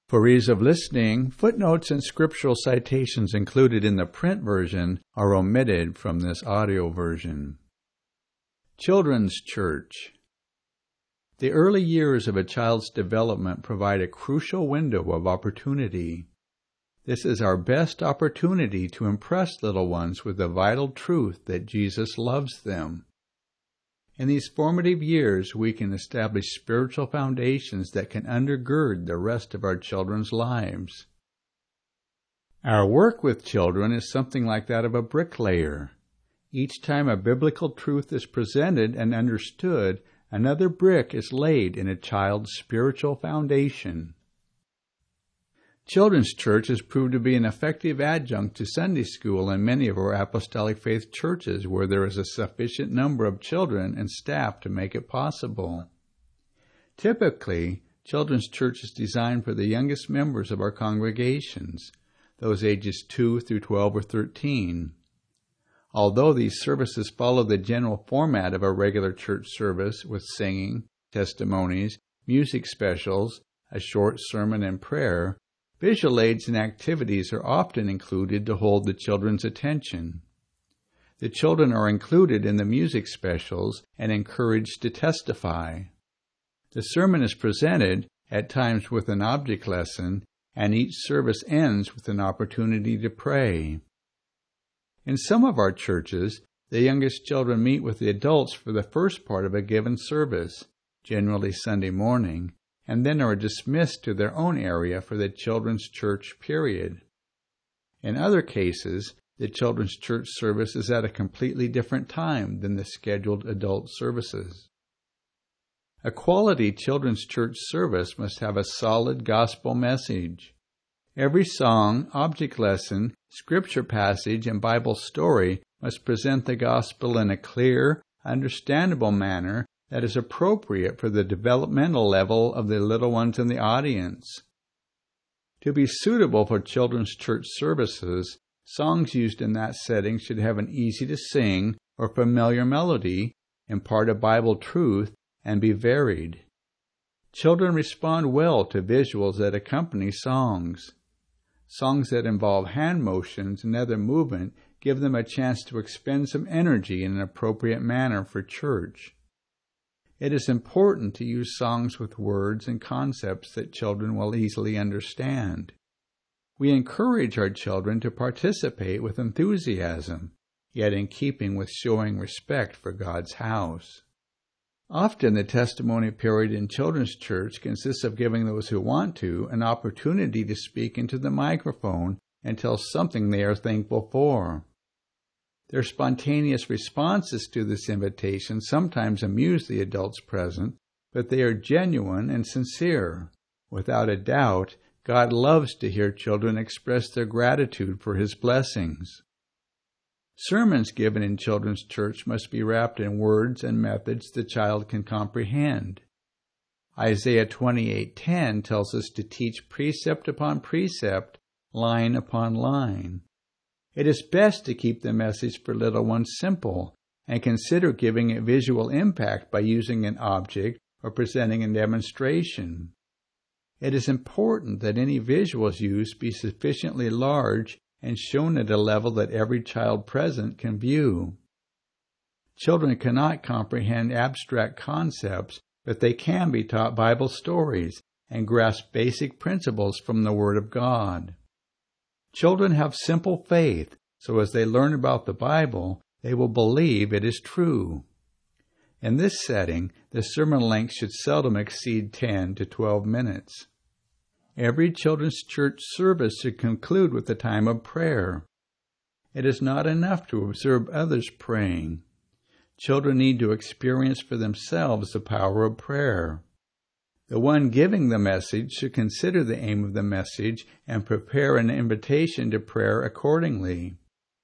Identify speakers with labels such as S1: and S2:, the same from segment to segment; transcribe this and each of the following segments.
S1: For ease of listening, footnotes and scriptural citations included in the print version are omitted from this audio version. Children's Church. The early years of a child's development provide a crucial window of opportunity. This is our best opportunity to impress little ones with the vital truth that Jesus loves them. In these formative years, we can establish spiritual foundations that can undergird the rest of our children's lives. Our work with children is something like that of a bricklayer. Each time a biblical truth is presented and understood, another brick is laid in a child's spiritual foundation. Children's Church has proved to be an effective adjunct to Sunday school in many of our Apostolic Faith churches where there is a sufficient number of children and staff to make it possible. Typically, Children's Church is designed for the youngest members of our congregations, those ages 2 through 12 or 13. Although these services follow the general format of a regular church service with singing, testimonies, music specials, a short sermon and prayer, visual aids and activities are often included to hold the children's attention. The children are included in the music specials and encouraged to testify. The sermon is presented, at times with an object lesson, and each service ends with an opportunity to pray. In some of our churches, the youngest children meet with the adults for the first part of a given service, generally Sunday morning, and then are dismissed to their own area for the children's church period. In other cases, the children's church service is at a completely different time than the scheduled adult services. A quality children's church service must have a solid gospel message. Every song, object lesson, scripture passage, and Bible story must present the gospel in a clear, understandable manner that is appropriate for the developmental level of the little ones in the audience. To be suitable for children's church services, songs used in that setting should have an easy-to-sing or familiar melody, impart a Bible truth, and be varied. Children respond well to visuals that accompany songs. Songs that involve hand motions and other movement give them a chance to expend some energy in an appropriate manner for church. It is important to use songs with words and concepts that children will easily understand. We encourage our children to participate with enthusiasm, yet in keeping with showing respect for God's house. Often the testimony period in children's church consists of giving those who want to an opportunity to speak into the microphone and tell something they are thankful for. Their spontaneous responses to this invitation sometimes amuse the adults present, but they are genuine and sincere. Without a doubt, God loves to hear children express their gratitude for His blessings. Sermons given in children's church must be wrapped in words and methods the child can comprehend. Isaiah 28:10 tells us to teach precept upon precept, line upon line. It is best to keep the message for little ones simple and consider giving it visual impact by using an object or presenting a demonstration. It is important that any visuals used be sufficiently large and shown at a level that every child present can view. Children cannot comprehend abstract concepts, but they can be taught Bible stories and grasp basic principles from the Word of God. Children have simple faith, so as they learn about the Bible, they will believe it is true. In this setting, the sermon length should seldom exceed 10 to 12 minutes. Every children's church service should conclude with a time of prayer. It is not enough to observe others praying. Children need to experience for themselves the power of prayer. The one giving the message should consider the aim of the message and prepare an invitation to prayer accordingly.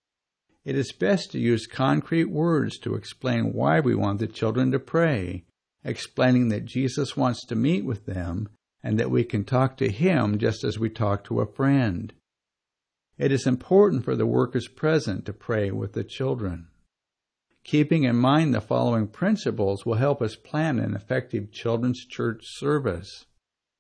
S1: It is best to use concrete words to explain why we want the children to pray, explaining that Jesus wants to meet with them and that we can talk to Him just as we talk to a friend. It is important for the workers present to pray with the children. Keeping in mind the following principles will help us plan an effective children's church service.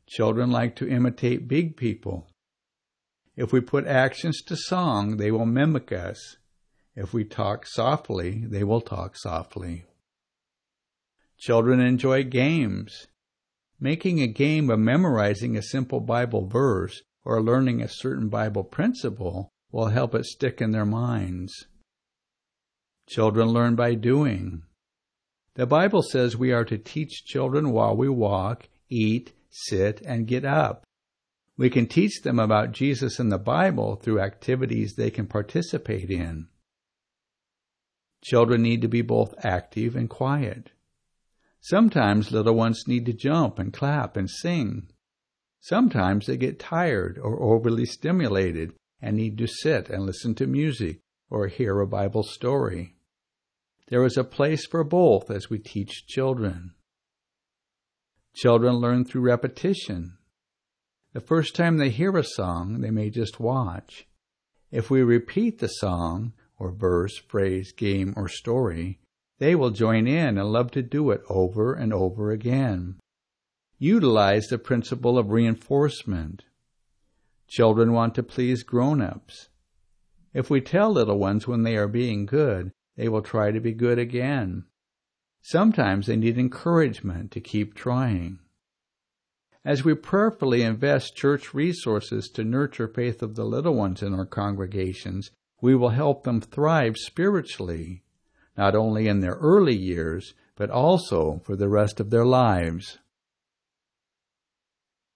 S1: Children like to imitate big people. If we put actions to song, they will mimic us. If we talk softly, they will talk softly. Children enjoy games. Making a game of memorizing a simple Bible verse or learning a certain Bible principle will help it stick in their minds. Children learn by doing. The Bible says we are to teach children while we walk, eat, sit, and get up. We can teach them about Jesus and the Bible through activities they can participate in. Children need to be both active and quiet. Sometimes little ones need to jump and clap and sing. Sometimes they get tired or overly stimulated and need to sit and listen to music or hear a Bible story. There is a place for both as we teach children. Children learn through repetition. The first time they hear a song, they may just watch. If we repeat the song, or verse, phrase, game, or story, they will join in and love to do it over and over again. Utilize the principle of reinforcement. Children want to please grown-ups. If we tell little ones when they are being good, they will try to be good again. Sometimes they need encouragement to keep trying. As we prayerfully invest church resources to nurture faith of the little ones in our congregations, we will help them thrive spiritually, not only in their early years, but also for the rest of their lives.